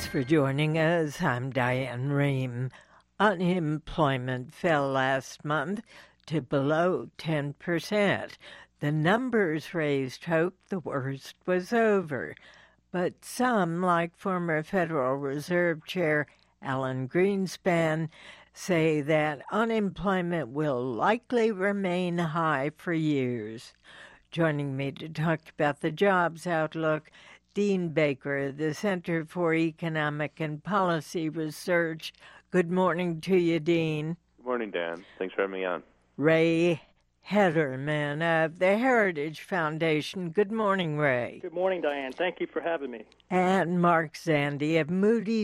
Thanks for joining us. I'm Diane Rehm. Unemployment fell last month to below 10%. The numbers raised hope the worst was over. But some, like former Federal Reserve Chair Alan Greenspan, say that unemployment will likely remain high for years. Joining me to talk about the jobs outlook, Dean Baker, the Center for Economic and Policy Research. Good morning to you, Dean. Good morning, Dan. Thanks for having me on. Ray Hederman of the Heritage Foundation. Good morning, Ray. Good morning, Diane. Thank you for having me. And Mark Zandi of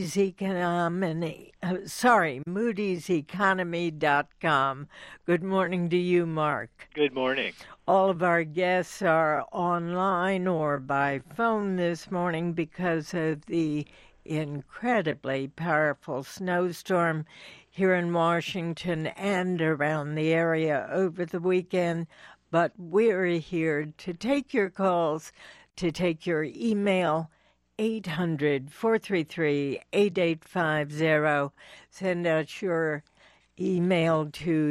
Moody'sEconomy.com. Good morning to you, Mark. Good morning. All of our guests are online or by phone this morning because of the incredibly powerful snowstorm here in Washington and around the area over the weekend. But we're here to take your calls, to take your email, 800-433-8850. Send us your email to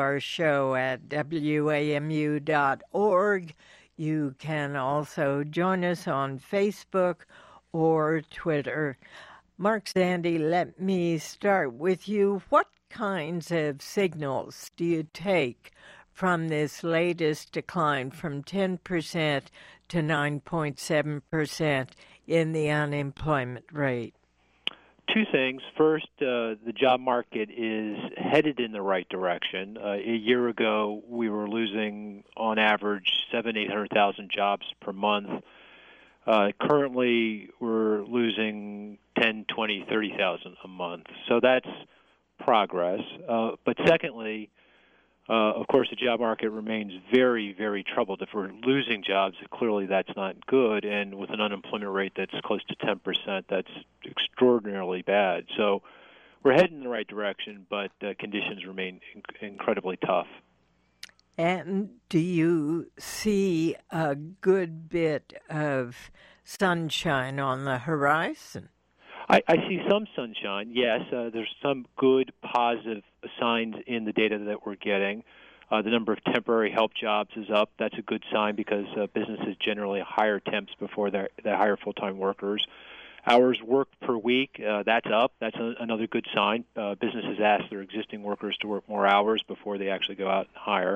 drshow@wamu.org. You can also join us on Facebook or Twitter. Mark Zandi, let me start with you. What kinds of signals do you take from this latest decline from 10% to 9.7% in the unemployment rate? Two things. First, the job market is headed in the right direction. A year ago, we were losing, on average, 800,000 jobs per month. Currently, we're losing 10, 20, 30,000 a month. So that's progress. But secondly, of course, the job market remains very, very troubled. If we're losing jobs, clearly that's not good. And with an unemployment rate that's close to 10%, that's extraordinarily bad. So we're heading in the right direction, but conditions remain incredibly tough. And do you see a good bit of sunshine on the horizon? I see some sunshine, yes. There's some good positive signs in the data that we're getting. The number of temporary help jobs is up. That's a good sign because businesses generally hire temps before they hire full-time workers. Hours worked per week, that's up. That's another good sign. Businesses ask their existing workers to work more hours before they actually go out and hire.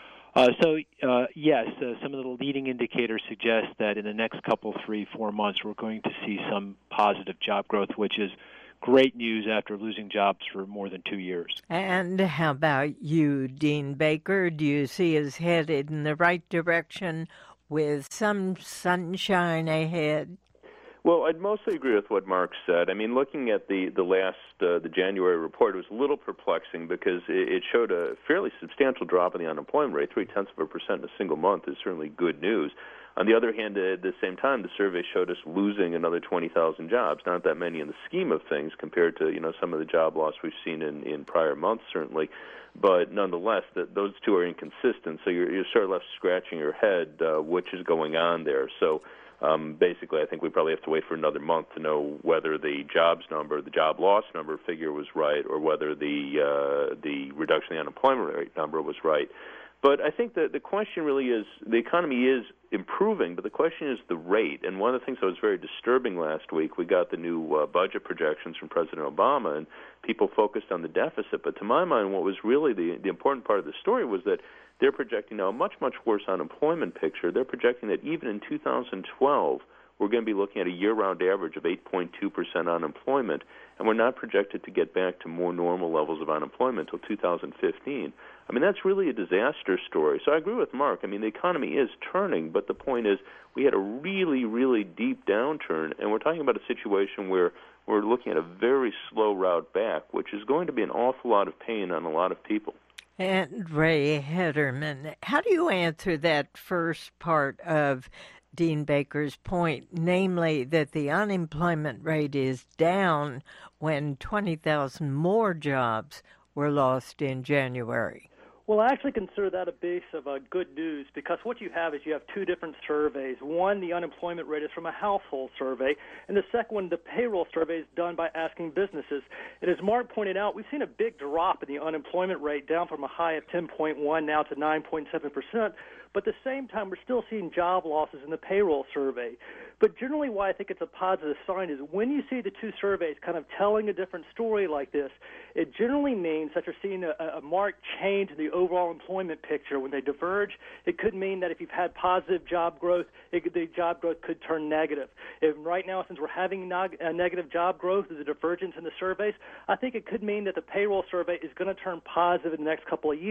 Yes, some of the leading indicators suggest that in the next couple, 3-4 months, we're going to see some positive job growth, which is great news after losing jobs for more than 2 years. And how about you, Dean Baker? Do you see us headed in the right direction with some sunshine ahead? Well, I'd mostly agree with what Mark said. I mean, looking at the January report, it was a little perplexing because it showed a fairly substantial drop in the unemployment rate. 0.3% in a single month is certainly good news. On the other hand, at the same time, the survey showed us losing another 20,000 jobs. Not that many in the scheme of things compared to some of the job loss we've seen in prior months, certainly. But nonetheless, those two are inconsistent. So you're sort of left scratching your head, which is going on there. So. Basically, I think we probably have to wait for another month to know whether the jobs number, the job loss number figure was right, or whether the reduction in the unemployment rate number was right. But I think that the question really is, the economy is improving, but the question is the rate. And one of the things that was very disturbing last week, we got the new budget projections from President Obama, and people focused on the deficit. But to my mind, what was really the important part of the story was that they're projecting now a much, much worse unemployment picture. They're projecting that even in 2012, we're going to be looking at a year-round average of 8.2% unemployment, and we're not projected to get back to more normal levels of unemployment until 2015. I mean, that's really a disaster story. So I agree with Mark. I mean, the economy is turning, but the point is we had a really, really deep downturn, and we're talking about a situation where we're looking at a very slow route back, which is going to be an awful lot of pain on a lot of people. And Ray Hederman, how do you answer that first part of Dean Baker's point, namely that the unemployment rate is down when 20,000 more jobs were lost in January? Well, I actually consider that a base of good news because what you have is you have two different surveys. One, the unemployment rate is from a household survey, and the second one, the payroll survey, is done by asking businesses. And as Mark pointed out, we've seen a big drop in the unemployment rate, down from a high of 10.1 now to 9.7%. But at the same time, we're still seeing job losses in the payroll survey. But generally why I think it's a positive sign is when you see the two surveys kind of telling a different story like this, it generally means that you're seeing a marked change in the overall employment picture. When they diverge, it could mean that if you've had positive job growth, the job growth could turn negative. If right now, since we're having negative job growth, there's a divergence in the surveys, I think it could mean that the payroll survey is going to turn positive in the next couple of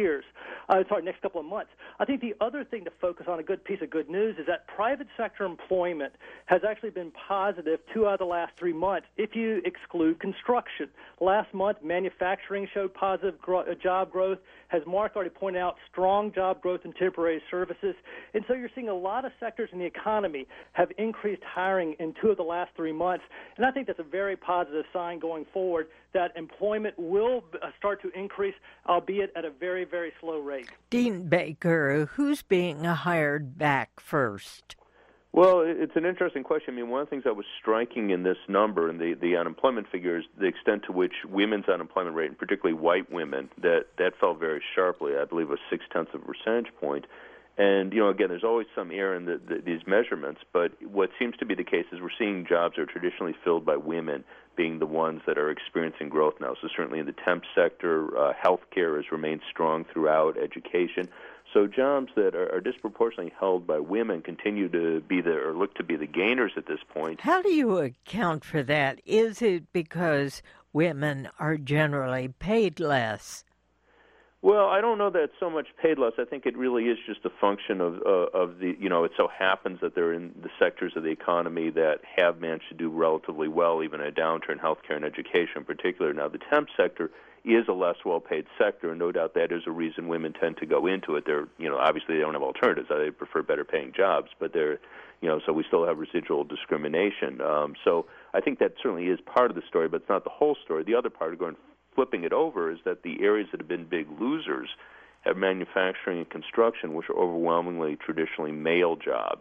next couple of months. I think the other thing to focus on, a good piece of good news, is that private sector employment has actually been positive 2 out of the last 3 months if you exclude construction. Last month, manufacturing showed positive job growth. As Mark already pointed out, strong job growth in temporary services. And so you're seeing a lot of sectors in the economy have increased hiring in 2 of the last 3 months. And I think that's a very positive sign going forward that employment will start to increase, albeit at a very, very slow rate. Dean Baker, who's being hired back first? Well, it's an interesting question. I mean, one of the things that was striking in this number and the unemployment figure is the extent to which women's unemployment rate, and particularly white women, that fell very sharply. I believe a 0.6 percentage point. And, again, there's always some error in these measurements, but what seems to be the case is we're seeing jobs that are traditionally filled by women being the ones that are experiencing growth now. So certainly in the temp sector, healthcare has remained strong throughout, education. So jobs that are disproportionately held by women continue to be look to be the gainers at this point. How do you account for that? Is it because women are generally paid less? Well, I don't know that it's so much paid less. I think it really is just a function of the, it so happens that they're in the sectors of the economy that have managed to do relatively well, even in a downturn, healthcare and education in particular. Now, the temp sector is a less well-paid sector, and no doubt that is a reason women tend to go into it. They're, obviously they don't have alternatives. They prefer better-paying jobs, but they're, so we still have residual discrimination. So I think that certainly is part of the story, but it's not the whole story. The other part, flipping it over, is that the areas that have been big losers have manufacturing and construction, which are overwhelmingly traditionally male jobs.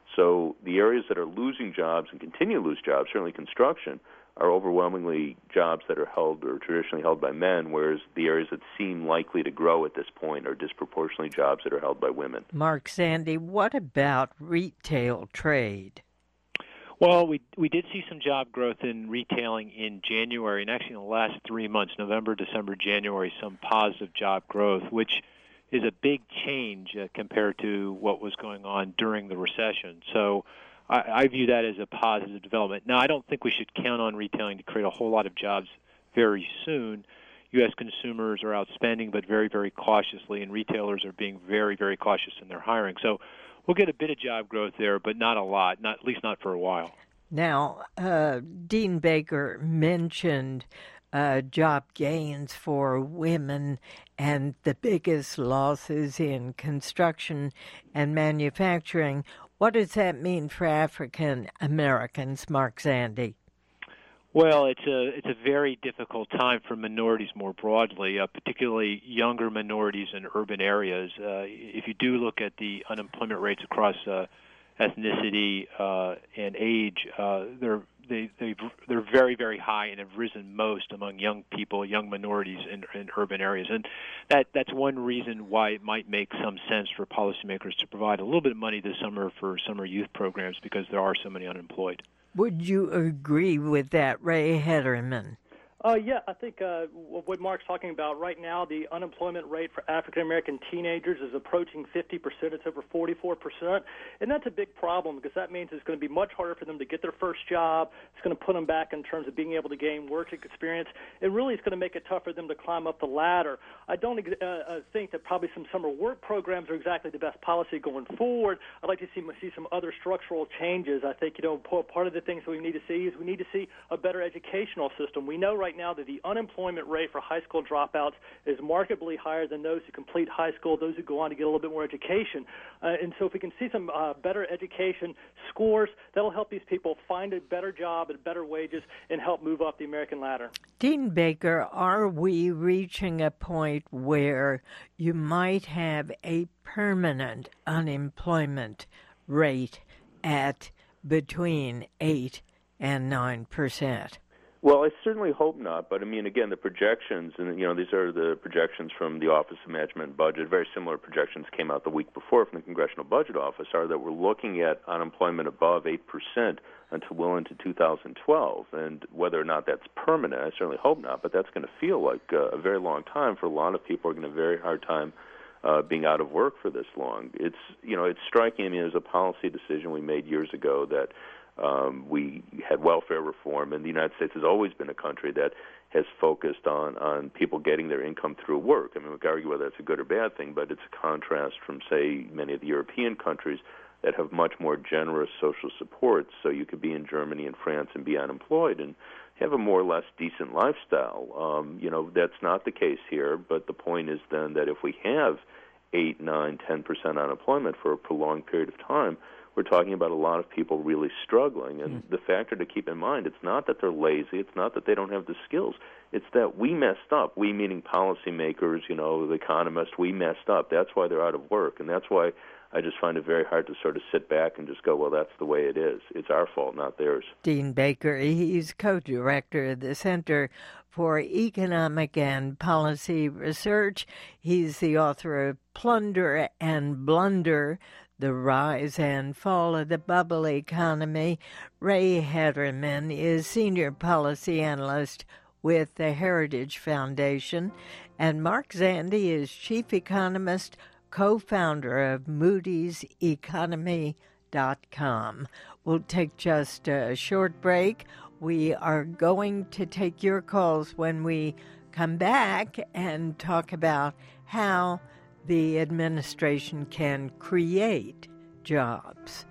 So the areas that are losing jobs and continue to lose jobs, certainly construction, are overwhelmingly jobs that are held or traditionally held by men, whereas the areas that seem likely to grow at this point are disproportionately jobs that are held by women. Mark Zandi, what about retail trade? Well, we did see some job growth in retailing in January, and actually in the last 3 months, November, December, January, some positive job growth, which is a big change compared to what was going on during the recession. So I view that as a positive development. Now, I don't think we should count on retailing to create a whole lot of jobs very soon. U.S. consumers are out spending, but very, very cautiously, and retailers are being very, very cautious in their hiring. So we'll get a bit of job growth there, but not a lot, at least not for a while. Now, Dean Baker mentioned job gains for women and the biggest losses in construction and manufacturing. What does that mean for African Americans, Mark Zandi? Well, it's a very difficult time for minorities more broadly, particularly younger minorities in urban areas. If you do look at the unemployment rates across ethnicity and age, they're very, very high and have risen most among young people, young minorities in urban areas. And that's one reason why it might make some sense for policymakers to provide a little bit of money this summer for summer youth programs because there are so many unemployed. Would you agree with that, Ray Hederman? Yeah, I think what Mark's talking about right now, the unemployment rate for African-American teenagers is approaching 50%. It's over 44%. And that's a big problem because that means it's going to be much harder for them to get their first job. It's going to put them back in terms of being able to gain work experience. And really, it's going to make it tough for them to climb up the ladder. I don't think that probably some summer work programs are exactly the best policy going forward. I'd like to see some other structural changes. I think, part of the things that we need to see is we need to see a better educational system. We know right right now that the unemployment rate for high school dropouts is markedly higher than those who complete high school, those who go on to get a little bit more education. And so if we can see some better education scores, that'll help these people find a better job at better wages and help move up the American ladder. Dean Baker, are we reaching a point where you might have a permanent unemployment rate at between 8 and 9%? Well, I certainly hope not, but I mean, again, the projections, and these are the projections from the Office of Management and Budget. Very similar projections came out the week before from the Congressional Budget Office, are that we're looking at unemployment above 8% until well into 2012. And whether or not that's permanent, I certainly hope not, but that's going to feel like a very long time for a lot of people. Are going to have a very hard time being out of work for this long. It's striking. I mean, there's a policy decision we made years ago that we had welfare reform, and the United States has always been a country that has focused on people getting their income through work. I mean, we can argue whether that's a good or bad thing, but it's a contrast from, say, many of the European countries that have much more generous social supports. So you could be in Germany and France and be unemployed and have a more or less decent lifestyle. That's not the case here, but the point is then that if we have 8, 9, 10% unemployment for a prolonged period of time, we're talking about a lot of people really struggling. And the factor to keep in mind, it's not that they're lazy, it's not that they don't have the skills, it's that we messed up. We meaning policymakers, the economists, we messed up. That's why they're out of work. And that's why I just find it very hard to sort of sit back and just go, well, that's the way it is. It's our fault, not theirs. Dean Baker, he's co-director of the Center for Economic and Policy Research. He's the author of Plunder and Blunder, The Rise and Fall of the Bubble Economy. Ray Hederman is Senior Policy Analyst with the Heritage Foundation. And Mark Zandi is Chief Economist, co-founder of Moody'sEconomy.com. We'll take just a short break. We are going to take your calls when we come back and talk about how the administration can create jobs.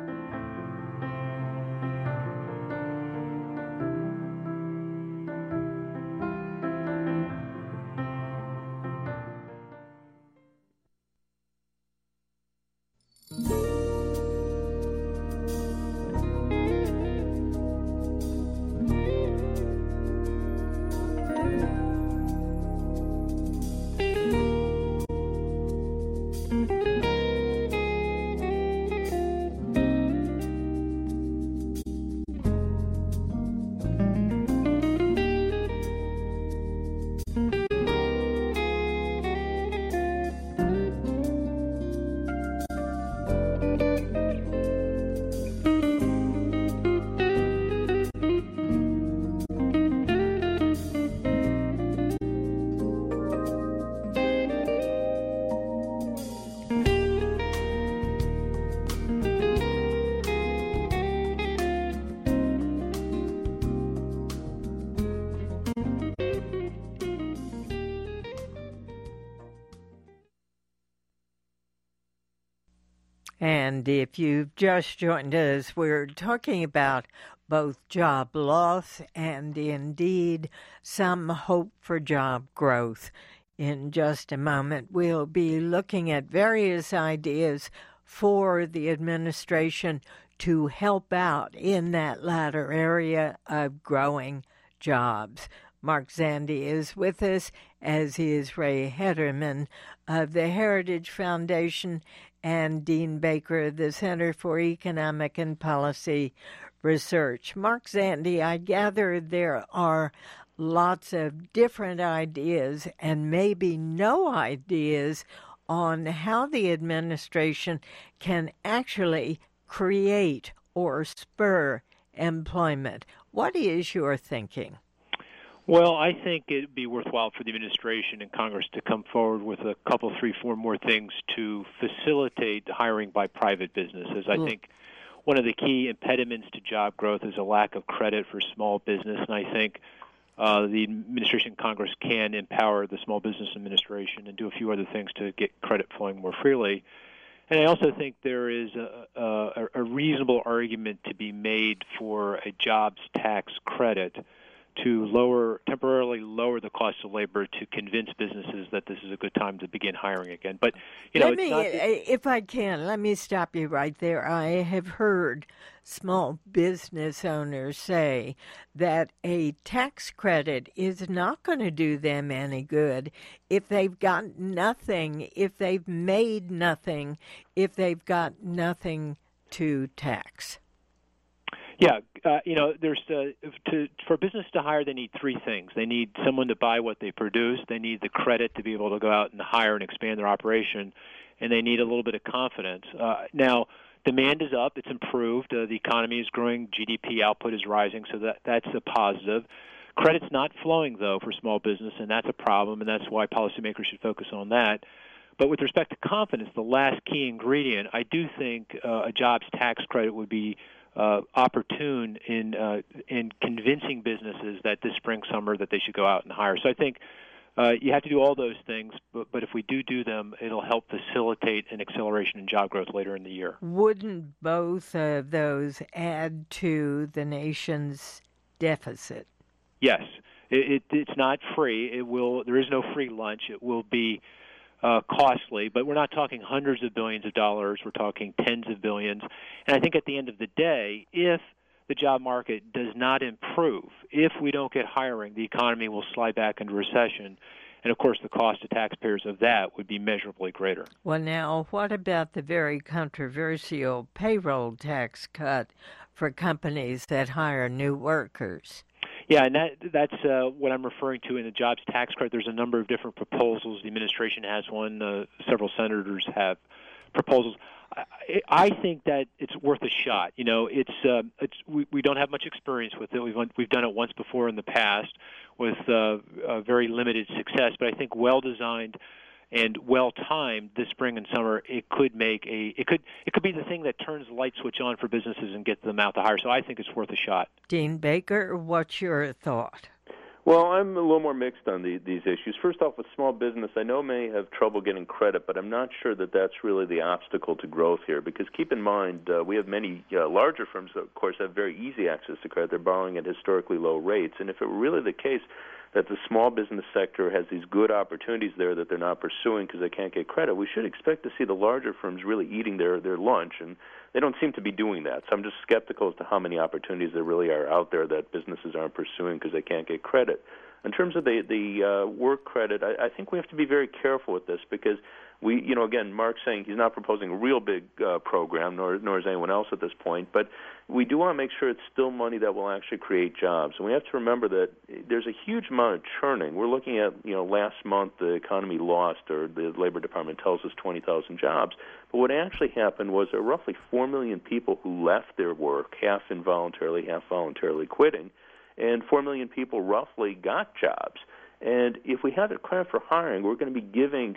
And if you've just joined us, we're talking about both job loss and indeed some hope for job growth. In just a moment, we'll be looking at various ideas for the administration to help out in that latter area of growing jobs. Mark Zandi is with us, as is Ray Hederman of the Heritage Foundation and Dean Baker of the Center for Economic and Policy Research. Mark Zandi, I gather there are lots of different ideas and maybe no ideas on how the administration can actually create or spur employment. What is your thinking? Well, I think it'd be worthwhile for the administration and Congress to come forward with a couple, 3, 4 more things to facilitate hiring by private businesses. I think one of the key impediments to job growth is a lack of credit for small business, and I think the administration and Congress can empower the Small Business Administration and do a few other things to get credit flowing more freely. And I also think there is a reasonable argument to be made for a jobs tax credit to temporarily lower the cost of labor to convince businesses that this is a good time to begin hiring again. But if I can, let me stop you right there. I have heard small business owners say that a tax credit is not going to do them any good if they've got nothing, if they've made nothing, if they've got nothing to tax. Yeah, there's for business to hire, they need three things. They need someone to buy what they produce. They need the credit to be able to go out and hire and expand their operation, and they need a little bit of confidence. Now, demand is up; it's improved. The economy is growing. GDP output is rising, so that's a positive. Credit's not flowing though for small business, and that's a problem, and that's why policymakers should focus on that. But with respect to confidence, the last key ingredient, I do think a jobs tax credit would be opportune in convincing businesses that this spring, summer, that they should go out and hire. So I think you have to do all those things, but if we do them, it'll help facilitate an acceleration in job growth later in the year. Wouldn't both of those add to the nation's deficit? Yes. It's not free. There is no free lunch. It will be costly, but we're not talking hundreds of billions of dollars. We're talking tens of billions. And I think at the end of the day, if the job market does not improve, if we don't get hiring, the economy will slide back into recession. And, of course, the cost to taxpayers of that would be measurably greater. Well, now, what about the very controversial payroll tax cut for companies that hire new workers? Yeah, and that's what I'm referring to in the jobs tax credit. There's a number of different proposals. The administration has one. Several senators have proposals. I think that it's worth a shot. We don't have much experience with it. We've done it once before in the past with very limited success. But I think well designed and well timed this spring and summer, it could be the thing that turns the light switch on for businesses and gets them out to hire. So I think it's worth a shot. Dean Baker, what's your thought? Well, I'm a little more mixed on these issues. First off, with small business, I know may have trouble getting credit, but I'm not sure that that's really the obstacle to growth here. Because keep in mind, we have many larger firms that, of course, have very easy access to credit. They're borrowing at historically low rates. And if it were really the case that the small business sector has these good opportunities there that they're not pursuing because they can't get credit, we should expect to see the larger firms really eating their lunch, and they don't seem to be doing that. So I'm just skeptical as to how many opportunities there really are out there that businesses aren't pursuing because they can't get credit. In terms of the work credit, I think we have to be very careful with this because again, Mark's saying he's not proposing a real big program, nor is anyone else at this point, but we do want to make sure it's still money that will actually create jobs. And we have to remember that there's a huge amount of churning. We're looking at, last month the economy lost, or the Labor Department tells us 20,000 jobs. But what actually happened was there were roughly 4 million people who left their work, half involuntarily, half voluntarily quitting, and 4 million people roughly got jobs. And if we have a credit for hiring, we're going to be giving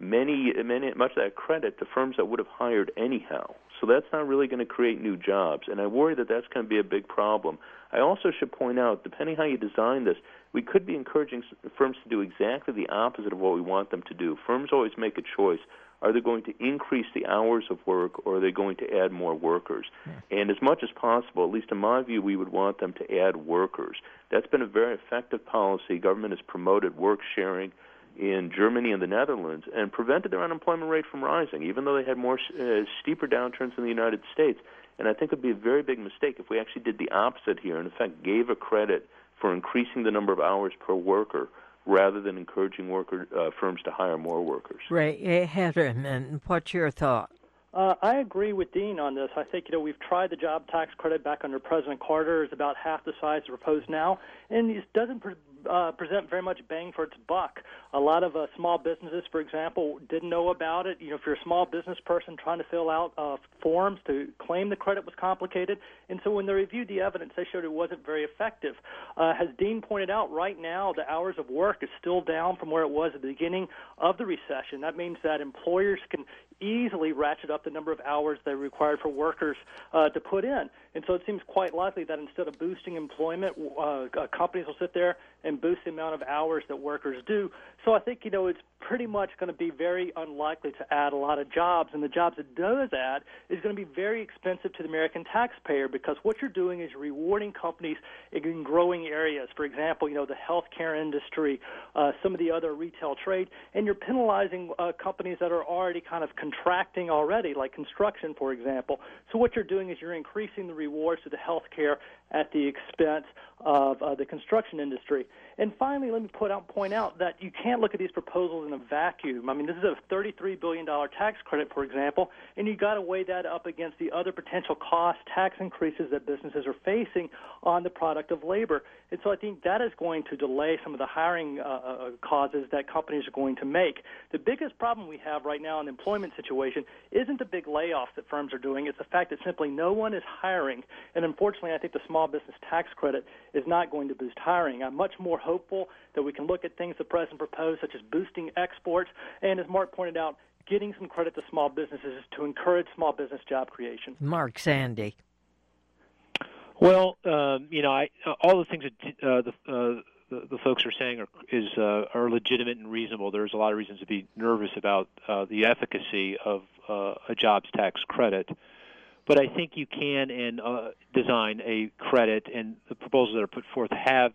much of that credit to firms that would have hired anyhow. So that's not really going to create new jobs. And I worry that that's going to be a big problem. I also should point out, depending how you design this, we could be encouraging firms to do exactly the opposite of what we want them to do. Firms always make a choice. Are they going to increase the hours of work, or are they going to add more workers? Yeah. And as much as possible, at least in my view, we would want them to add workers. That's been a very effective policy. Government has promoted work sharing in Germany and the Netherlands and prevented their unemployment rate from rising, even though they had more steeper downturns in the United States. And I think it would be a very big mistake if we actually did the opposite here and, in fact, gave a credit for increasing the number of hours per worker rather than encouraging firms to hire more workers. Ray Hederman, what's your thought? I agree with Dean on this. I think, we've tried the job tax credit back under President Carter. It's about half the size proposed now, and it doesn't present very much bang for its buck. A lot of small businesses, for example, didn't know about it. If you're a small business person trying to fill out forms to claim the credit was complicated, and so when they reviewed the evidence, they showed it wasn't very effective. As Dean pointed out, right now the hours of work is still down from where it was at the beginning of the recession. That means that employers can easily ratchet up the number of hours they're required for workers to put in. And so it seems quite likely that instead of boosting employment, companies will sit there and boost the amount of hours that workers do. So I think, it's pretty much going to be very unlikely to add a lot of jobs, and the jobs it does add is going to be very expensive to the American taxpayer, because what you're doing is rewarding companies in growing areas. For example, the healthcare industry, some of the other retail trade, and you're penalizing companies that are already kind of contracting already, like construction, for example. So what you're doing is you're increasing the rewards to the healthcare at the expense of the construction industry. And finally, let me point out that you can't look at these proposals in a vacuum. I mean, this is a $33 billion tax credit, for example, and you've got to weigh that up against the other potential cost tax increases that businesses are facing on the product of labor. And so I think that is going to delay some of the hiring causes that companies are going to make. The biggest problem we have right now in the employment situation isn't the big layoffs that firms are doing. It's the fact that simply no one is hiring. And unfortunately, I think the small business tax credit is not going to boost hiring. I'm much more hopeful that we can look at things the President proposed, such as boosting exports, and as Mark pointed out, getting some credit to small businesses to encourage small business job creation. Mark Zandi. Well, all the things that the folks are saying are legitimate and reasonable. There's a lot of reasons to be nervous about the efficacy of a jobs tax credit. But I think you can design a credit, and the proposals that are put forth have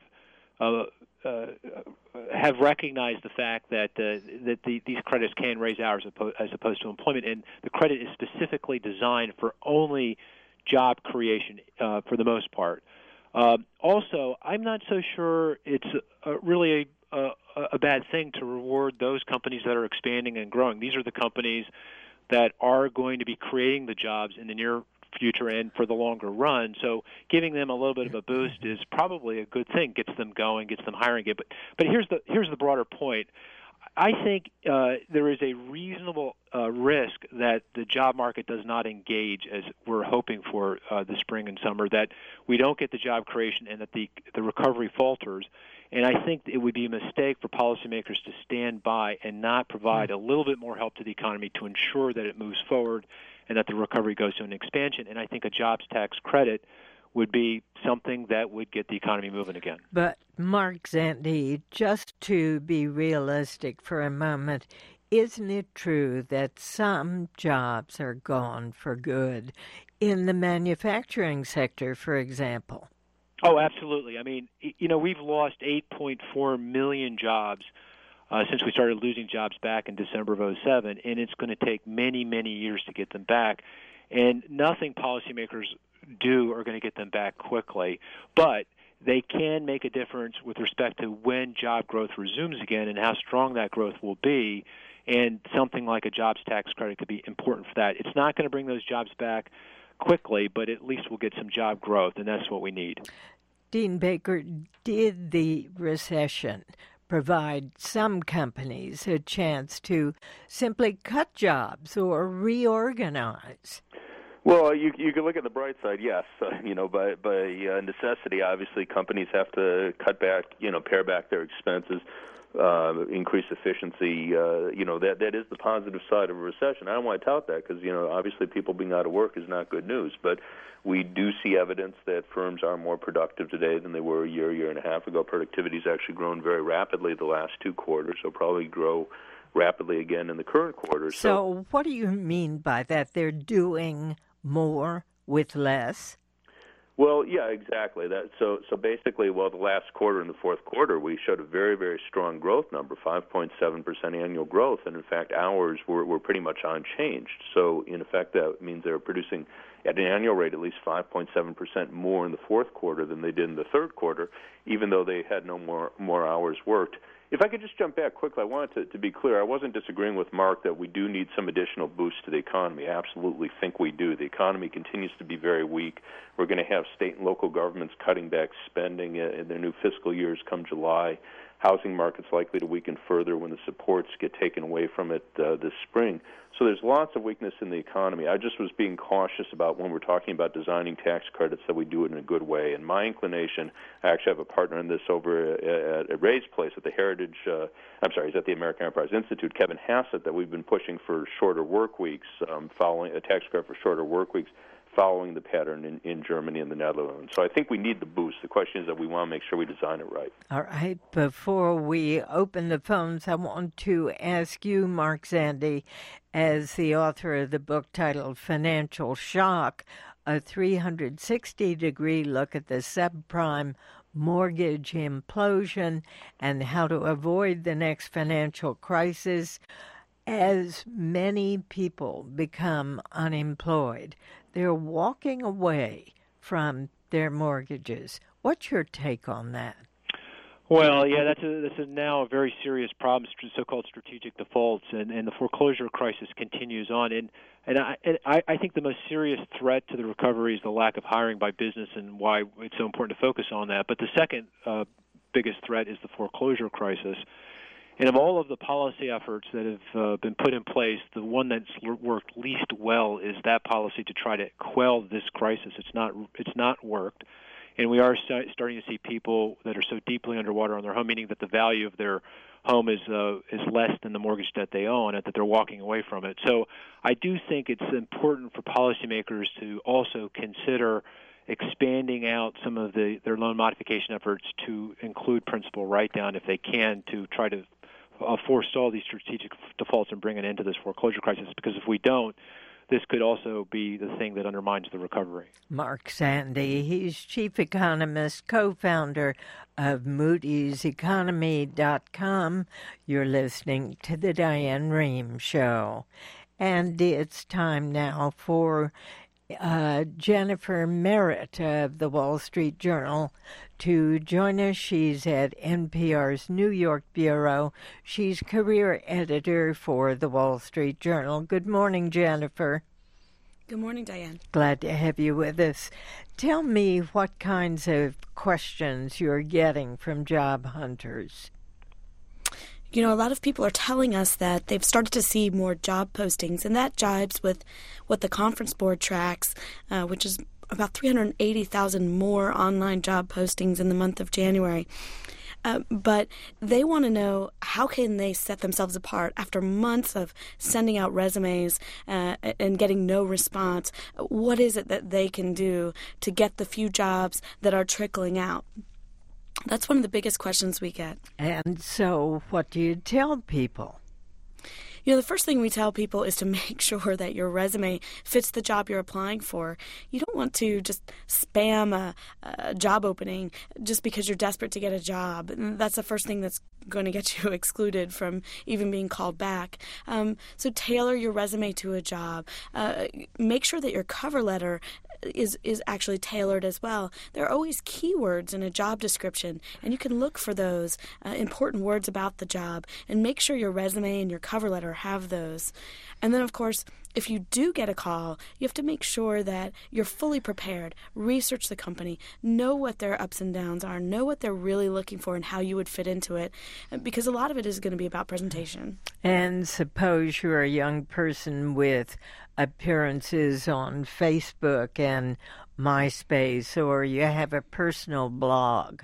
recognized the fact that these credits can raise hours as opposed to employment, and the credit is specifically designed for only job creation for the most part. Also, I'm not so sure it's really a bad thing to reward those companies that are expanding and growing. These are the companies that are going to be creating the jobs in the near future and for the longer run. So giving them a little bit of a boost is probably a good thing, gets them going, gets them hiring it. But here's the broader point. I think there is a reasonable risk that the job market does not engage as we're hoping for the spring and summer, that we don't get the job creation and that the recovery falters. And I think it would be a mistake for policymakers to stand by and not provide a little bit more help to the economy to ensure that it moves forward and that the recovery goes to an expansion. And I think a jobs tax credit would be something that would get the economy moving again. But, Mark Zandi, just to be realistic for a moment, isn't it true that some jobs are gone for good in the manufacturing sector, for example? Oh, absolutely. I mean, we've lost 8.4 million jobs since we started losing jobs back in December of 2007, and it's going to take many, many years to get them back. And nothing policymakers do are going to get them back quickly. But they can make a difference with respect to when job growth resumes again and how strong that growth will be. And something like a jobs tax credit could be important for that. It's not going to bring those jobs back quickly, but at least we'll get some job growth, and that's what we need. Dean Baker, did the recession provide some companies a chance to simply cut jobs or reorganize? Well, you can look at the bright side, yes. By necessity, obviously, companies have to cut back, pare back their expenses, increase efficiency. That is the positive side of a recession. I don't want to tout that because, obviously people being out of work is not good news. But we do see evidence that firms are more productive today than they were a year and a half ago. Productivity has actually grown very rapidly the last 2 quarters, so probably grow rapidly again in the current quarter. So what do you mean by that? They're doing more with less? Well, yeah, exactly. So basically, the last quarter, in the fourth quarter, we showed a very, very strong growth number, 5.7% annual growth, and in fact, hours were pretty much unchanged. So in effect, that means they were producing at an annual rate at least 5.7% more in the fourth quarter than they did in the third quarter, even though they had no more hours worked. If I could just jump back quickly, I wanted to be clear. I wasn't disagreeing with Mark that we do need some additional boost to the economy. I absolutely think we do. The economy continues to be very weak. We're going to have state and local governments cutting back spending in their new fiscal years come July. Housing market's likely to weaken further when the supports get taken away from it this spring. So there's lots of weakness in the economy. I just was being cautious about when we're talking about designing tax credits that we do it in a good way. And my inclination, I actually have a partner in this over at Ray's place at the he's at the American Enterprise Institute, Kevin Hassett, that we've been pushing for shorter work weeks, following a tax credit for shorter work weeks, following the pattern in Germany and the Netherlands. So I think we need the boost. The question is that we want to make sure we design it right. All right. Before we open the phones, I want to ask you, Mark Zandi, as the author of the book titled Financial Shock, a 360-degree look at the subprime mortgage implosion and how to avoid the next financial crisis. As many people become unemployed, they're walking away from their mortgages. What's your take on that? Well, yeah, that's now a very serious problem, so-called strategic defaults, and the foreclosure crisis continues on. And I think the most serious threat to the recovery is the lack of hiring by business, and why it's so important to focus on that. But the second biggest threat is the foreclosure crisis. And of all of the policy efforts that have been put in place, the one that's worked least well is that policy to try to quell this crisis. It's not worked. And we are starting to see people that are so deeply underwater on their home, meaning that the value of their home is less than the mortgage debt they own, and that they're walking away from it. So I do think it's important for policymakers to also consider expanding out some of their loan modification efforts to include principal write-down if they can, to try to forestall these strategic defaults and bring an end to this foreclosure crisis. Because if we don't, this could also be the thing that undermines the recovery. Mark Zandi, he's chief economist, co-founder of Moody'sEconomy.com. You're listening to the Diane Rehm Show. And it's time now for Jennifer Merritt of the Wall Street Journal to join us. She's at NPR's New York Bureau. She's career editor for the Wall Street Journal. Good morning, Jennifer. Good morning, Diane. Glad to have you with us. Tell me what kinds of questions you're getting from job hunters. You know, a lot of people are telling us that they've started to see more job postings, and that jives with what the Conference Board tracks, which is about 380,000 more online job postings in the month of January. But they want to know, how can they set themselves apart after months of sending out resumes and getting no response? What is it that they can do to get the few jobs that are trickling out? That's one of the biggest questions we get. And so what do you tell people? You know, the first thing we tell people is to make sure that your resume fits the job you're applying for. You don't want to just spam a job opening just because you're desperate to get a job. That's the first thing that's going to get you excluded from even being called back. So tailor your resume to a job. Make sure that your cover letter is actually tailored as well. There are always keywords in a job description, and you can look for those important words about the job and make sure your resume and your cover letter have those. And then, of course, if you do get a call, you have to make sure that you're fully prepared. Research the company, know what their ups and downs are, know what they're really looking for and how you would fit into it, because a lot of it is going to be about presentation. And suppose you're a young person with appearances on Facebook and MySpace, or you have a personal blog.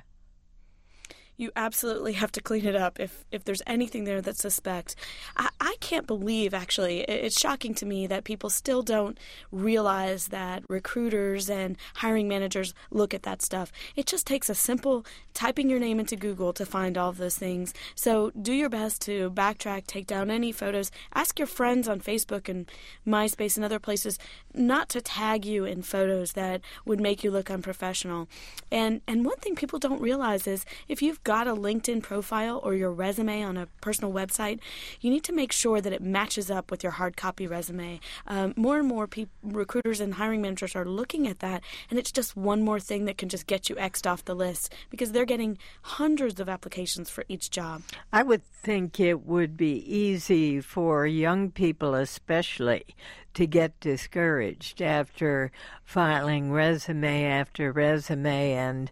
You absolutely have to clean it up if there's anything there that's suspect. I can't believe, actually, it's shocking to me that people still don't realize that recruiters and hiring managers look at that stuff. It just takes a simple typing your name into Google to find all of those things. So do your best to backtrack, take down any photos. Ask your friends on Facebook and MySpace and other places not to tag you in photos that would make you look unprofessional. And one thing people don't realize is if you've got a LinkedIn profile or your resume on a personal website, you need to make sure that it matches up with your hard copy resume. More and more recruiters and hiring managers are looking at that, and it's just one more thing that can just get you X'd off the list because they're getting hundreds of applications for each job. I would think it would be easy for young people especially to get discouraged after filing resume after resume and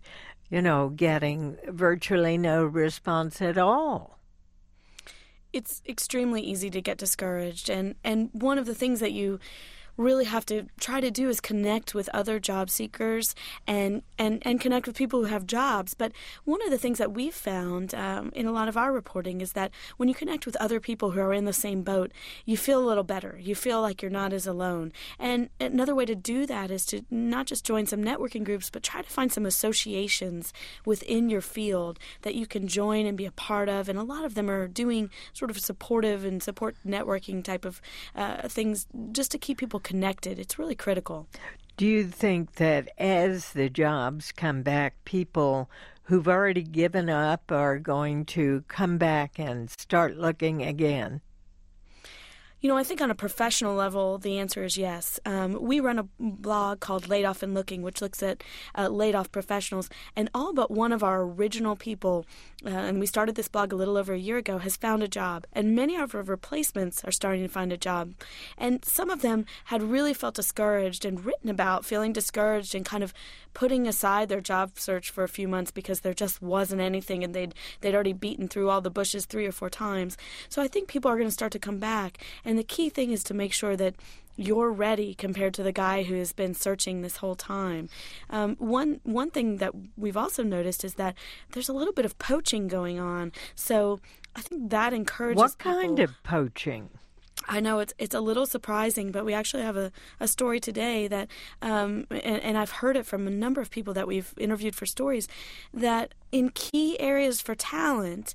getting virtually no response at all. It's extremely easy to get discouraged, and one of the things that you really have to try to do is connect with other job seekers and connect with people who have jobs. But one of the things that we've found in a lot of our reporting is that when you connect with other people who are in the same boat, you feel a little better. You feel like you're not as alone. And another way to do that is to not just join some networking groups, but try to find some associations within your field that you can join and be a part of. And a lot of them are doing sort of supportive and support networking type of things just to keep people connected. It's really critical. Do you think that as the jobs come back, people who've already given up are going to come back and start looking again? You know, I think on a professional level, the answer is yes. We run a blog called Laid Off and Looking, which looks at laid-off professionals. And all but one of our original people, and we started this blog a little over a year ago, has found a job. And many of our replacements are starting to find a job. And some of them had really felt discouraged and written about feeling discouraged and kind of putting aside their job search for a few months because there just wasn't anything, and they'd already beaten through all the bushes 3 or 4 times. So I think people are going to start to come back. And the key thing is to make sure that you're ready compared to the guy who has been searching this whole time. One thing that we've also noticed is that there's a little bit of poaching going on. So I think that encourages people. What kind of poaching? I know it's a little surprising, but we actually have a story today that, and I've heard it from a number of people that we've interviewed for stories, that in key areas for talent,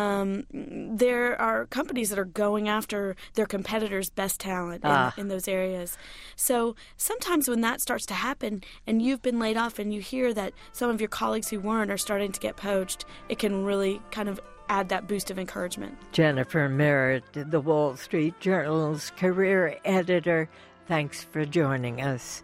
there are companies that are going after their competitors' best talent in those areas. So sometimes when that starts to happen and you've been laid off and you hear that some of your colleagues who weren't are starting to get poached, it can really kind of add that boost of encouragement. Jennifer Merritt, the Wall Street Journal's career editor, thanks for joining us.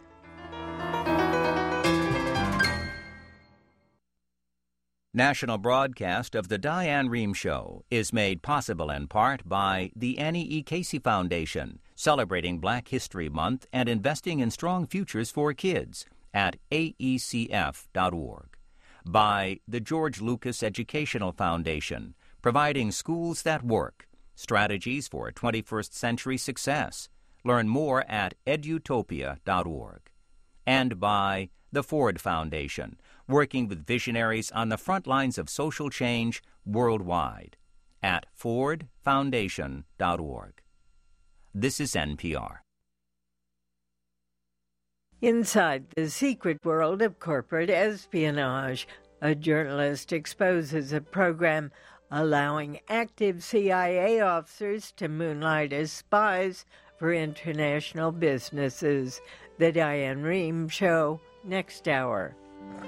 National broadcast of The Diane Rehm Show is made possible in part by the Annie E. Casey Foundation, celebrating Black History Month and investing in strong futures for kids at aecf.org. By the George Lucas Educational Foundation, providing schools that work, strategies for 21st century success. Learn more at edutopia.org. And by the Ford Foundation, working with visionaries on the front lines of social change worldwide at fordfoundation.org. This is NPR. Inside the secret world of corporate espionage, a journalist exposes a program allowing active CIA officers to moonlight as spies for international businesses. The Diane Rehm Show, next hour.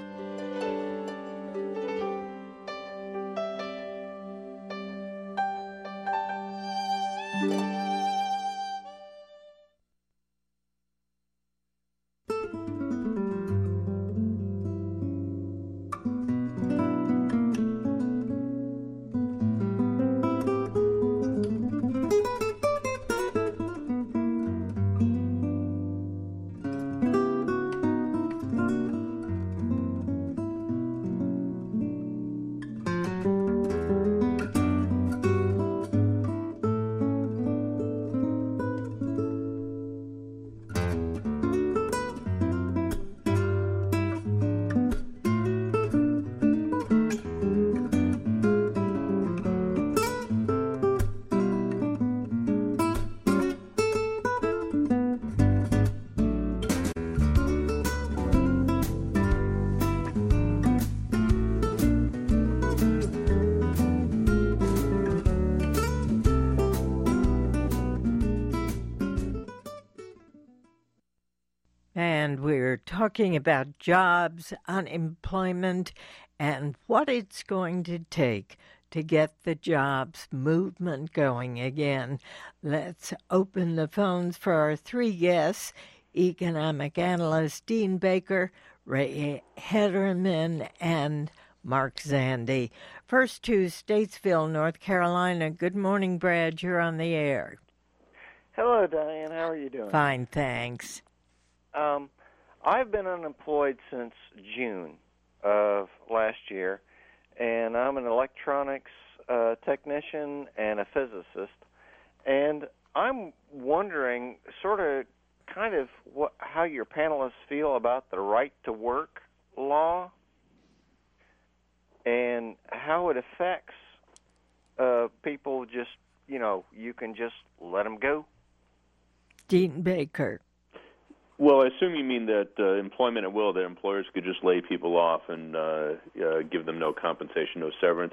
And we're talking about jobs, unemployment, and what it's going to take to get the jobs movement going again. Let's open the phones for our 3 guests, economic analyst Dean Baker, Ray Hederman, and Mark Zandi. First to Statesville, North Carolina. Good morning, Brad. You're on the air. Hello, Diane. How are you doing? Fine, thanks. I've been unemployed since June of last year, and I'm an electronics technician and a physicist. And I'm wondering, kind kind of how your panelists feel about the right to work law and how it affects people. Just, you can just let them go. Dean Baker. Well, I assume you mean that employment at will, that employers could just lay people off and give them no compensation, no severance.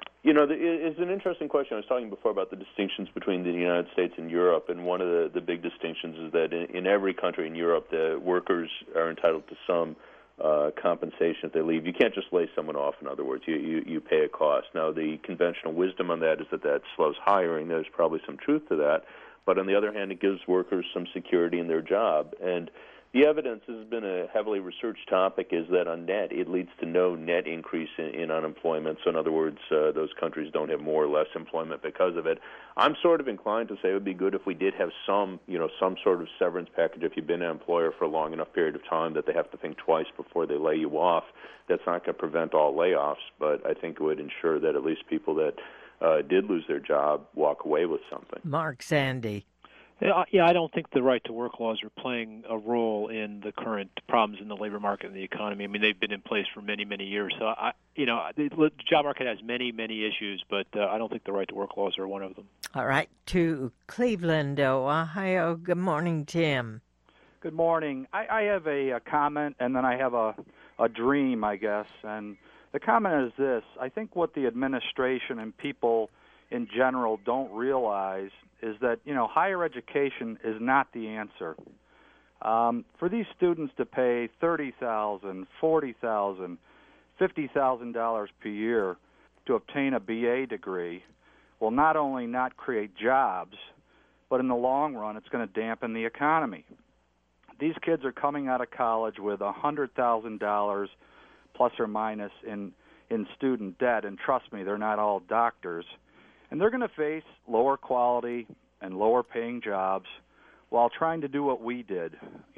It's an interesting question. I was talking before about the distinctions between the United States and Europe, and one of the big distinctions is that in every country in Europe, the workers are entitled to some compensation if they leave. You can't just lay someone off, in other words. You pay a cost. Now, the conventional wisdom on that is that slows hiring. There's probably some truth to that. But on the other hand, it gives workers some security in their job. And the evidence has been a heavily researched topic is that on net, it leads to no net increase in unemployment. So in other words, those countries don't have more or less employment because of it. I'm sort of inclined to say it would be good if we did have some sort of severance package if you've been an employer for a long enough period of time that they have to think twice before they lay you off. That's not going to prevent all layoffs, but I think it would ensure that at least people that did lose their job walk away with something. Mark Zandi. Yeah, I don't think the right to work laws are playing a role in the current problems in the labor market and the economy. I mean, they've been in place for many, many years. So, the job market has many, many issues, but I don't think the right to work laws are one of them. All right, to Cleveland, Ohio. Good morning, Tim. Good morning. I have a comment, and then I have a dream, I guess. And the comment is this. I think what the administration and people in general don't realize is that, higher education is not the answer. For these students to pay $30,000, $40,000, $50,000 per year to obtain a BA degree will not only not create jobs, but in the long run, it's going to dampen the economy. These kids are coming out of college with $100,000 plus or minus in student debt, and trust me, they're not all doctors. And they're going to face lower quality and lower paying jobs while trying to do what we did,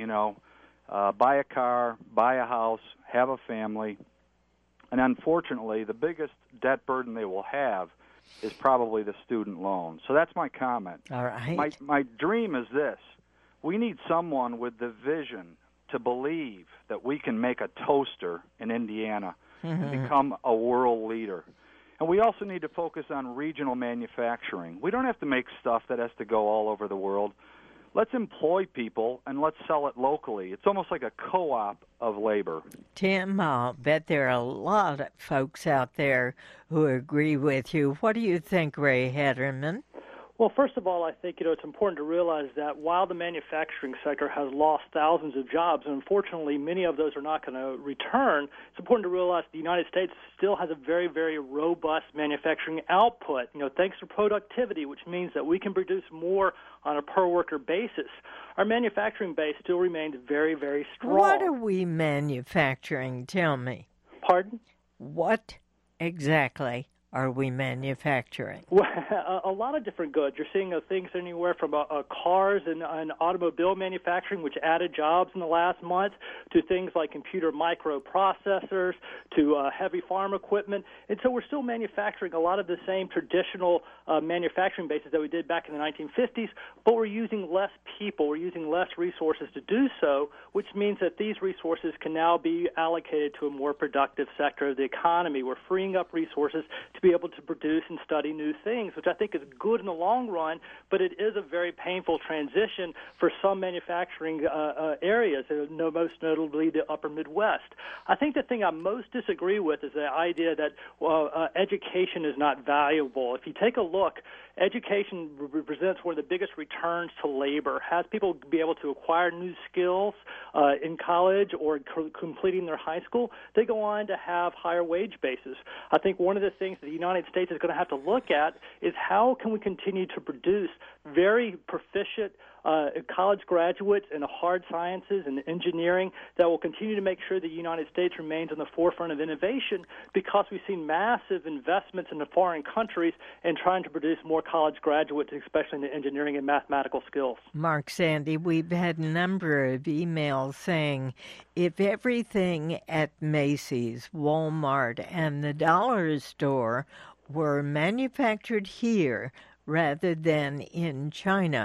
buy a car, buy a house, have a family. And unfortunately, the biggest debt burden they will have is probably the student loan. So that's my comment. All right. My dream is this. We need someone with the vision to believe that we can make a toaster in Indiana and become a world leader. And we also need to focus on regional manufacturing. We don't have to make stuff that has to go all over the world. Let's employ people and let's sell it locally. It's almost like a co-op of labor. Tim, I'll bet there are a lot of folks out there who agree with you. What do you think, Ray Hederman? Well, first of all, I think it's important to realize that while the manufacturing sector has lost thousands of jobs, and unfortunately many of those are not going to return, it's important to realize the United States still has a very, very robust manufacturing output. Thanks to productivity, which means that we can produce more on a per-worker basis. Our manufacturing base still remains very, very strong. What are we manufacturing? Tell me. Pardon? What exactly are we manufacturing? Well, a lot of different goods. You're seeing things anywhere from cars and automobile manufacturing, which added jobs in the last month, to things like computer microprocessors, to heavy farm equipment. And so we're still manufacturing a lot of the same traditional manufacturing bases that we did back in the 1950s, but we're using less people. We're using less resources to do so, which means that these resources can now be allocated to a more productive sector of the economy. We're freeing up resources to be able to produce and study new things, which I think is good in the long run, but it is a very painful transition for some manufacturing areas, most notably the upper Midwest. I think the thing I most disagree with is the idea that education is not valuable. If you take a look, education represents one of the biggest returns to labor, has people be able to acquire new skills in college or completing their high school. They go on to have higher wage bases. I think one of the things that the United States is going to have to look at is how can we continue to produce very proficient college graduates in the hard sciences and engineering that will continue to make sure the United States remains on the forefront of innovation, because we've seen massive investments in the foreign countries in trying to produce more college graduates, especially in the engineering and mathematical skills. Mark Zandi, we've had a number of emails saying if everything at Macy's, Walmart, and the dollar store were manufactured here rather than in China,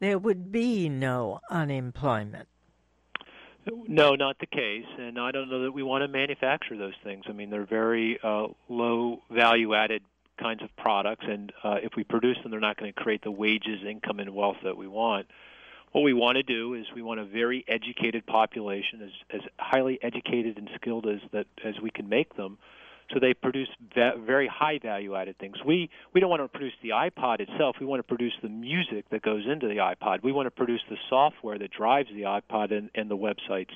there would be no unemployment. No, not the case, and I don't know that we want to manufacture those things. I mean, they're very low value-added kinds of products, and if we produce them, they're not going to create the wages, income, and wealth that we want. What we want to do is we want a very educated population, as highly educated and skilled as we can make them, so they produce very high value-added things. We don't want to produce the iPod itself. We want to produce the music that goes into the iPod. We want to produce the software that drives the iPod and the websites.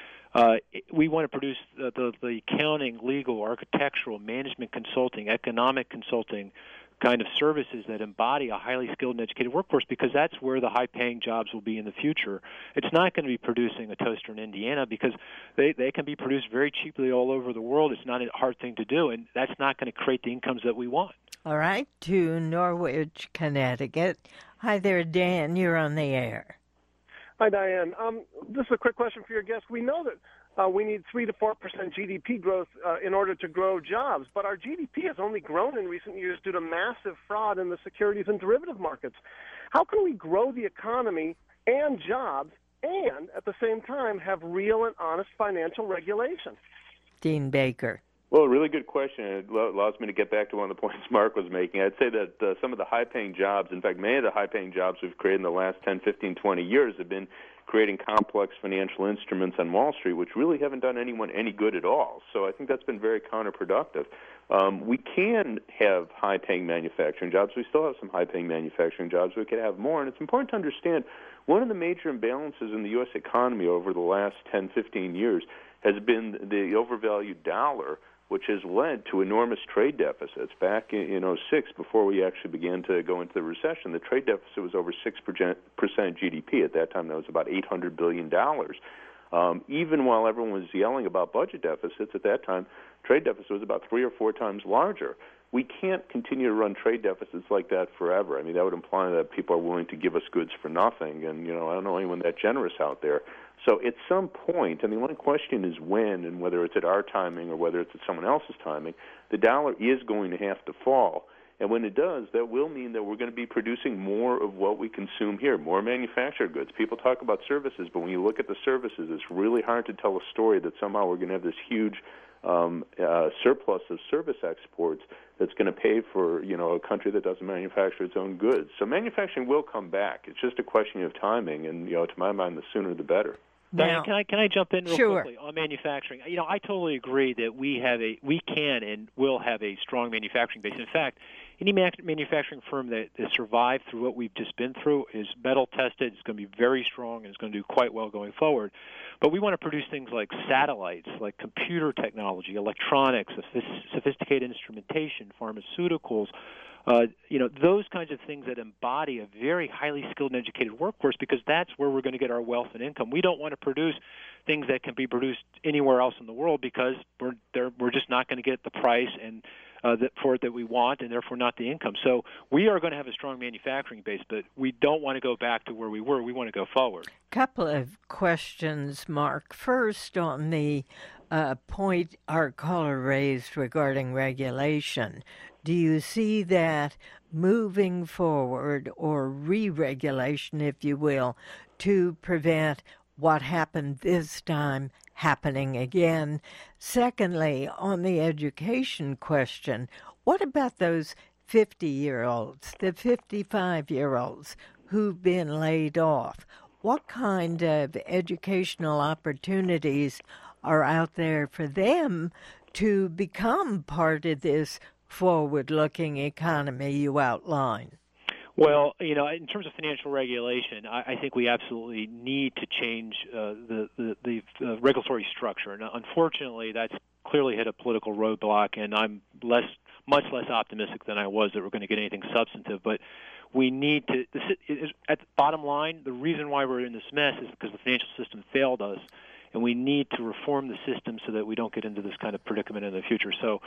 We want to produce the accounting, legal, architectural, management consulting, economic consulting kind of services that embody a highly skilled and educated workforce, because that's where the high-paying jobs will be in the future. It's not going to be producing a toaster in Indiana, because they can be produced very cheaply all over the world. It's not a hard thing to do, and that's not going to create the incomes that we want. All right, to Norwich, Connecticut. Hi there, Dan. You're on the air. Hi, Diane. This is a quick question for your guest. We know that we need 3 to 4% GDP growth in order to grow jobs, but our GDP has only grown in recent years due to massive fraud in the securities and derivative markets. How can we grow the economy and jobs and, at the same time, have real and honest financial regulation? Dean Baker. Well, a really good question. It allows me to get back to one of the points Mark was making. I'd say that some of the high-paying jobs, in fact, many of the high-paying jobs we've created in the last 10, 15, 20 years have been creating complex financial instruments on Wall Street, which really haven't done anyone any good at all. So I think that's been very counterproductive. We can have high-paying manufacturing jobs. We still have some high-paying manufacturing jobs. We could have more. And it's important to understand one of the major imbalances in the U.S. economy over the last 10, 15 years has been the overvalued dollar, which has led to enormous trade deficits. Back in 2006, before we actually began to go into the recession, the trade deficit was over 6% GDP. At that time, that was about $800 billion. Even while everyone was yelling about budget deficits, at that time, trade deficit was about 3 or 4 times larger. We can't continue to run trade deficits like that forever. I mean, that would imply that people are willing to give us goods for nothing, and, I don't know anyone that generous out there. So at some point, and the only question is when, and whether it's at our timing or whether it's at someone else's timing, the dollar is going to have to fall. And when it does, that will mean that we're going to be producing more of what we consume here, more manufactured goods. People talk about services, but when you look at the services, it's really hard to tell a story that somehow we're going to have this huge surplus of service exports that's going to pay for, a country that doesn't manufacture its own goods. So manufacturing will come back. It's just a question of timing, and, to my mind, the sooner the better. Diane, can I jump in real quickly on manufacturing? I totally agree that we can and will have a strong manufacturing base. In fact, any manufacturing firm that has survived through what we've just been through is metal tested. It's going to be very strong and it's going to do quite well going forward. But we want to produce things like satellites, like computer technology, electronics, sophisticated instrumentation, pharmaceuticals. Those kinds of things that embody a very highly skilled and educated workforce, because that's where we're going to get our wealth and income. We don't want to produce things that can be produced anywhere else in the world, because we're just not going to get the price and for it that we want, and therefore not the income. So we are going to have a strong manufacturing base, but we don't want to go back to where we were. We want to go forward. Couple of questions, Mark. First, on the point our caller raised regarding regulation. Do you see that moving forward, or re-regulation, if you will, to prevent what happened this time happening again? Secondly, on the education question, what about those 50-year-olds, the 55-year-olds who've been laid off? What kind of educational opportunities are out there for them to become part of this forward-looking economy you outline? Well, in terms of financial regulation, I think we absolutely need to change the regulatory structure. And unfortunately, that's clearly hit a political roadblock, and I'm much less optimistic than I was that we're going to get anything substantive. But we need to, at the bottom line, the reason why we're in this mess is because the financial system failed us, and we need to reform the system so that we don't get into this kind of predicament in the future. So,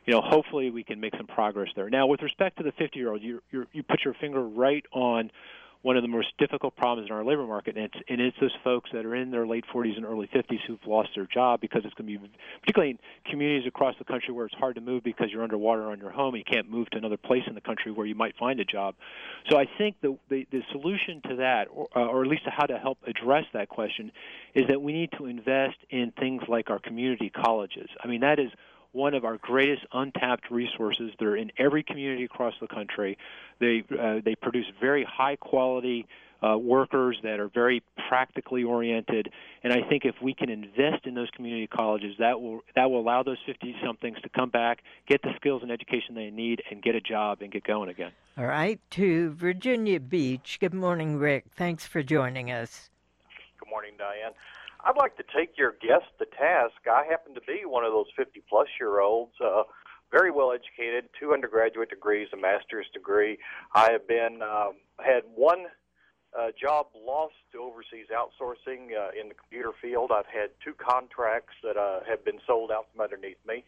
hopefully we can make some progress there. Now, with respect to the 50-year-old, you put your finger right on one of the most difficult problems in our labor market, and it's those folks that are in their late 40s and early 50s who've lost their job, because it's going to be, particularly in communities across the country where it's hard to move because you're underwater on your home, you can't move to another place in the country where you might find a job. So I think the solution to that, or at least to how to help address that question, is that we need to invest in things like our community colleges. I mean, that is one of our greatest untapped resources. They're in every community across the country. They produce very high-quality workers that are very practically oriented, and I think if we can invest in those community colleges, that will allow those 50-somethings to come back, get the skills and education they need, and get a job and get going again. All right, to Virginia Beach. Good morning, Rick. Thanks for joining us. Good morning, Diane. I'd like to take your guest to task. I happen to be one of those 50-plus-year-olds, very well educated, 2 undergraduate degrees, a master's degree. I have had one job lost to overseas outsourcing in the computer field. I've had 2 contracts that have been sold out from underneath me.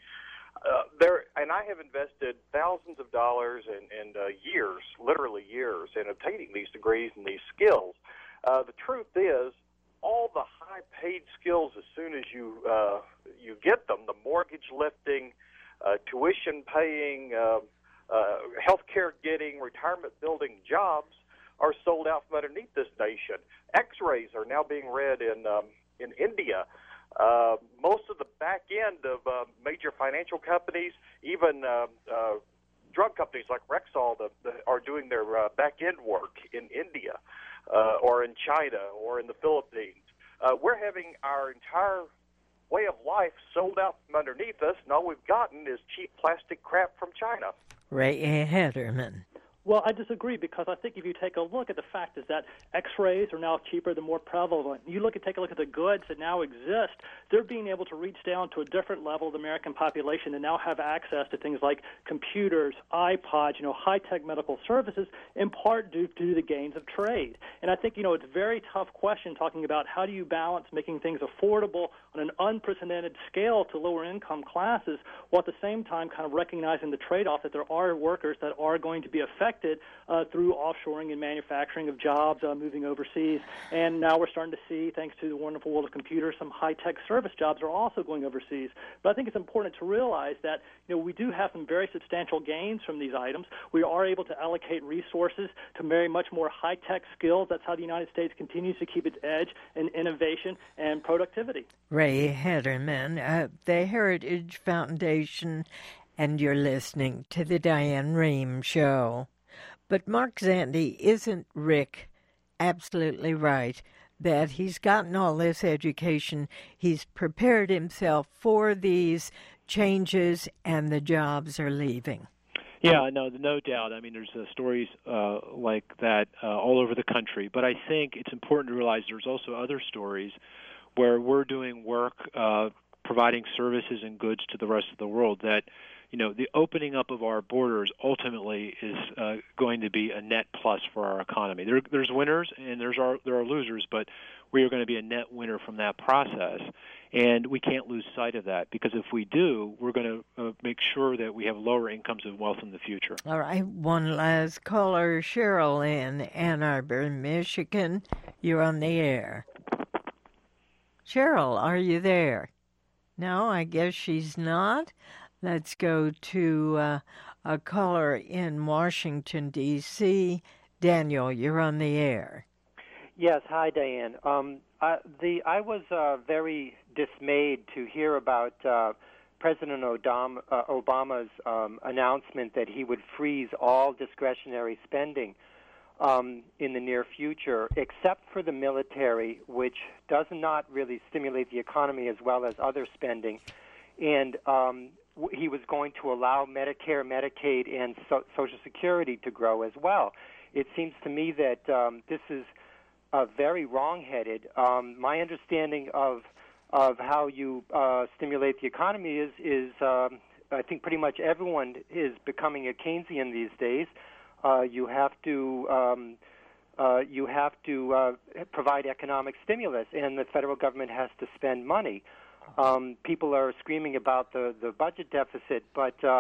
And I have invested thousands of dollars and years, literally years, in obtaining these degrees and these skills. The truth is, all the high-paid skills, as soon as you get them, the mortgage lifting, tuition paying, health care getting, retirement building jobs are sold out from underneath this nation. X-rays are now being read in India. Most of the back end of major financial companies, even drug companies like Rexall, are doing their back end work in India. Or in China, or in the Philippines. We're having our entire way of life sold out from underneath us, and all we've gotten is cheap plastic crap from China. Ray Hederman. Well, I disagree, because I think if you take a look at the fact is that X-rays are now cheaper, they're more prevalent. Take a look at the goods that now exist. They're being able to reach down to a different level of the American population and now have access to things like computers, iPods, high-tech medical services, in part due to the gains of trade. And I think, it's a very tough question talking about how do you balance making things affordable on an unprecedented scale to lower-income classes, while at the same time kind of recognizing the trade-off that there are workers that are going to be affected through offshoring and manufacturing of jobs moving overseas. And now we're starting to see, thanks to the wonderful world of computers, some high-tech service jobs are also going overseas. But I think it's important to realize that we do have some very substantial gains from these items. We are able to allocate resources to very much more high-tech skills. That's how the United States continues to keep its edge in innovation and productivity. Ray Hederman, the Heritage Foundation, and you're listening to the Diane Rehm Show. But Mark Zandi, isn't Rick absolutely right that he's gotten all this education, he's prepared himself for these changes, and the jobs are leaving? Yeah, no doubt. I mean, there's stories like that all over the country. But I think it's important to realize there's also other stories where we're doing work providing services and goods to the rest of the world that, the opening up of our borders ultimately is going to be a net plus for our economy. There's winners and there are losers, but we are going to be a net winner from that process. And we can't lose sight of that, because if we do, we're going to make sure that we have lower incomes and wealth in the future. All right, one last caller, Cheryl in Ann Arbor, Michigan. You're on the air. Cheryl, are you there? No, I guess she's not. Let's go to a caller in Washington, D.C. Daniel, you're on the air. Yes, hi, Diane. I was very dismayed to hear about President Obama's announcement that he would freeze all discretionary spending in the near future, except for the military, which does not really stimulate the economy as well as other spending. And he was going to allow Medicare, Medicaid, and Social Security to grow as well. It seems to me that this is very wrong-headed. My understanding of how you stimulate the economy is I think pretty much everyone is becoming a Keynesian these days. You have to provide economic stimulus, and the federal government has to spend money. People are screaming about the budget deficit, but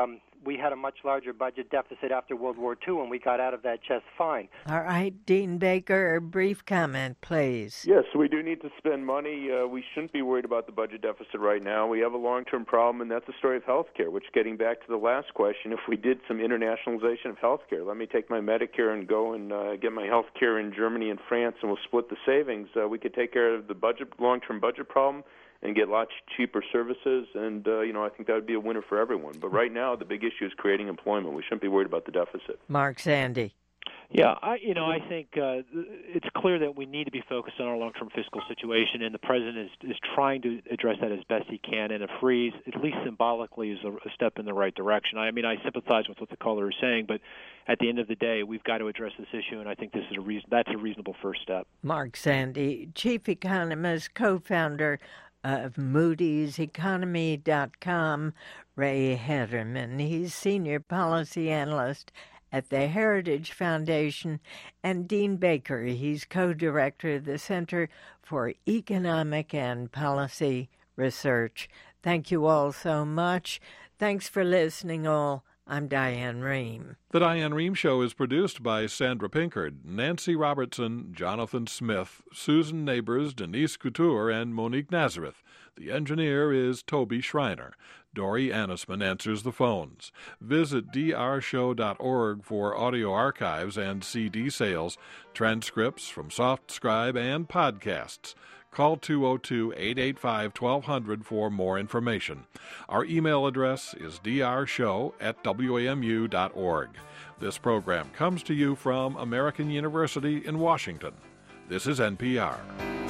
we had a much larger budget deficit after World War II, and we got out of that just fine. All right, Dean Baker, a brief comment, please. Yes, we do need to spend money. We shouldn't be worried about the budget deficit right now. We have a long-term problem, and that's the story of health care, which, getting back to the last question, if we did some internationalization of health care, let me take my Medicare and go and get my health care in Germany and France, and we'll split the savings. We could take care of the long-term budget problem and get lots cheaper services, and I think that would be a winner for everyone. But right now, the big issue is creating employment. We shouldn't be worried about the deficit. Mark Zandi. Yeah, I think it's clear that we need to be focused on our long-term fiscal situation, and the president is trying to address that as best he can. And a freeze, at least symbolically, is a step in the right direction. I mean, I sympathize with what the caller is saying, but at the end of the day, we've got to address this issue, and I think that's a reasonable first step. Mark Zandi, chief economist, co-founder of Moody'sEconomy.com, Ray Hederman. He's senior policy analyst at the Heritage Foundation, and Dean Baker. He's co-director of the Center for Economic and Policy Research. Thank you all so much. Thanks for listening, all. I'm Diane Rehm. The Diane Rehm Show is produced by Sandra Pinkard, Nancy Robertson, Jonathan Smith, Susan Neighbors, Denise Couture, and Monique Nazareth. The engineer is Toby Schreiner. Dory Annisman answers the phones. Visit drshow.org for audio archives and CD sales, transcripts from SoftScribe, and podcasts. Call 202-885-1200 for more information. Our email address is drshow@wamu.org. This program comes to you from American University in Washington. This is NPR.